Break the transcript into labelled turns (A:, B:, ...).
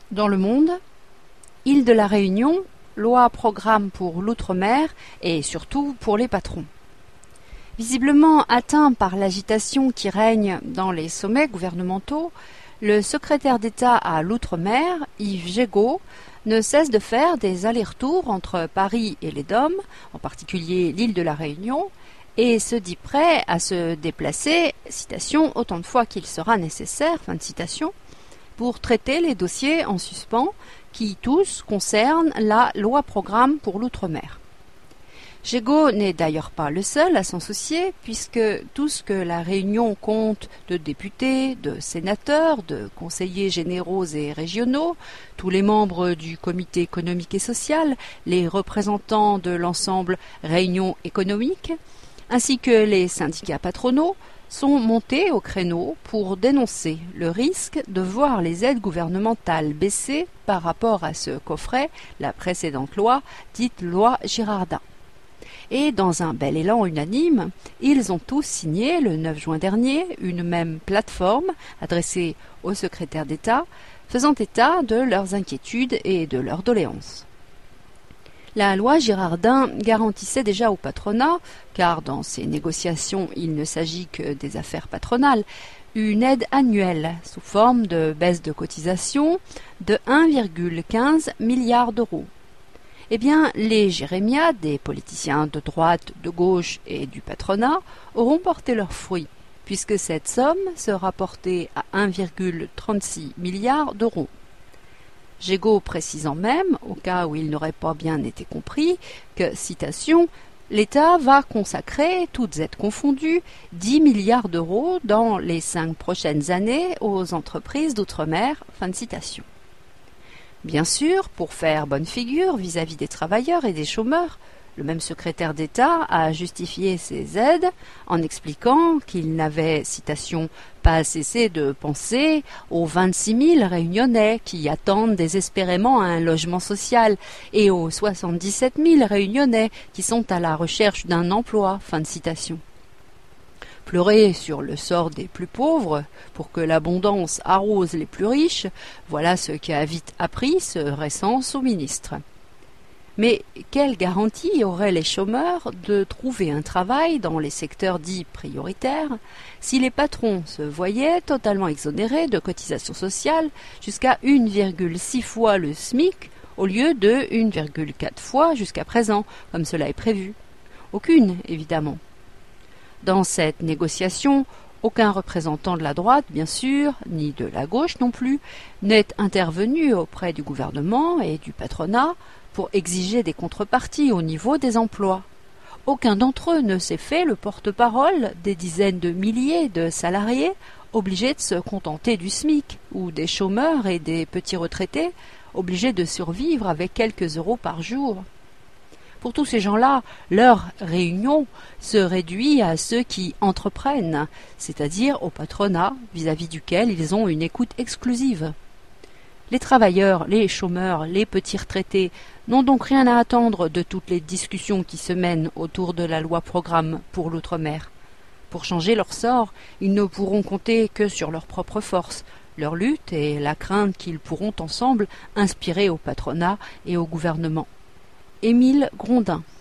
A: Dans le monde, Île de la Réunion, loi programme pour l'outre-mer et surtout pour les patrons. Visiblement atteint par l'agitation qui règne dans les sommets gouvernementaux, le secrétaire d'État à l'outre-mer, Yves Jégo, ne cesse de faire des allers-retours entre Paris et les DOM, en particulier l'île de la Réunion, et se dit prêt à se déplacer, citation, autant de fois qu'il sera nécessaire, fin de citation, pour traiter les dossiers en suspens qui tous concernent la loi programme pour l'outre-mer. Jégo n'est d'ailleurs pas le seul à s'en soucier, puisque tout ce que la Réunion compte de députés, de sénateurs, de conseillers généraux et régionaux, tous les membres du comité économique et social, les représentants de l'ensemble Réunion économique, ainsi que les syndicats patronaux, sont montés au créneau pour dénoncer le risque de voir les aides gouvernementales baisser par rapport à ce qu'offrait la précédente loi, dite loi Girardin. Et dans un bel élan unanime, ils ont tous signé le 9 juin dernier une même plateforme adressée au secrétaire d'État, faisant état de leurs inquiétudes et de leurs doléances. La loi Girardin garantissait déjà au patronat, car dans ces négociations il ne s'agit que des affaires patronales, une aide annuelle sous forme de baisse de cotisation de 1,15 milliard d'euros. Eh bien, les jérémiades des politiciens de droite, de gauche et du patronat auront porté leurs fruits, puisque cette somme sera portée à 1,36 milliard d'euros. Jégo précisant même, au cas où il n'aurait pas bien été compris, que, citation, « l'État va consacrer, toutes aides confondues, 10 milliards d'euros dans les 5 prochaines années aux entreprises d'outre-mer », fin de citation. Bien sûr, pour faire bonne figure vis-à-vis des travailleurs et des chômeurs, le même secrétaire d'État a justifié ces aides en expliquant qu'il n'avait, citation, pas cessé de penser aux 26 000 Réunionnais qui attendent désespérément un logement social et aux 77 000 Réunionnais qui sont à la recherche d'un emploi, fin de citation. Pleurer sur le sort des plus pauvres pour que l'abondance arrose les plus riches, voilà ce qu'a vite appris ce récent sous-ministre. Mais quelle garantie auraient les chômeurs de trouver un travail dans les secteurs dits prioritaires si les patrons se voyaient totalement exonérés de cotisations sociales jusqu'à 1,6 fois le SMIC au lieu de 1,4 fois jusqu'à présent, comme cela est prévu? Aucune, évidemment. Dans cette négociation, aucun représentant de la droite, bien sûr, ni de la gauche non plus, n'est intervenu auprès du gouvernement et du patronat pour exiger des contreparties au niveau des emplois. Aucun d'entre eux ne s'est fait le porte-parole des dizaines de milliers de salariés obligés de se contenter du SMIC, ou des chômeurs et des petits retraités obligés de survivre avec quelques euros par jour. Pour tous ces gens-là, leur réunion se réduit à ceux qui entreprennent, c'est-à-dire au patronat vis-à-vis duquel ils ont une écoute exclusive. Les travailleurs, les chômeurs, les petits retraités n'ont donc rien à attendre de toutes les discussions qui se mènent autour de la loi programme pour l'outre-mer. Pour changer leur sort, ils ne pourront compter que sur leur propre force, leur lutte et la crainte qu'ils pourront ensemble inspirer au patronat et au gouvernement. Émile Grondin.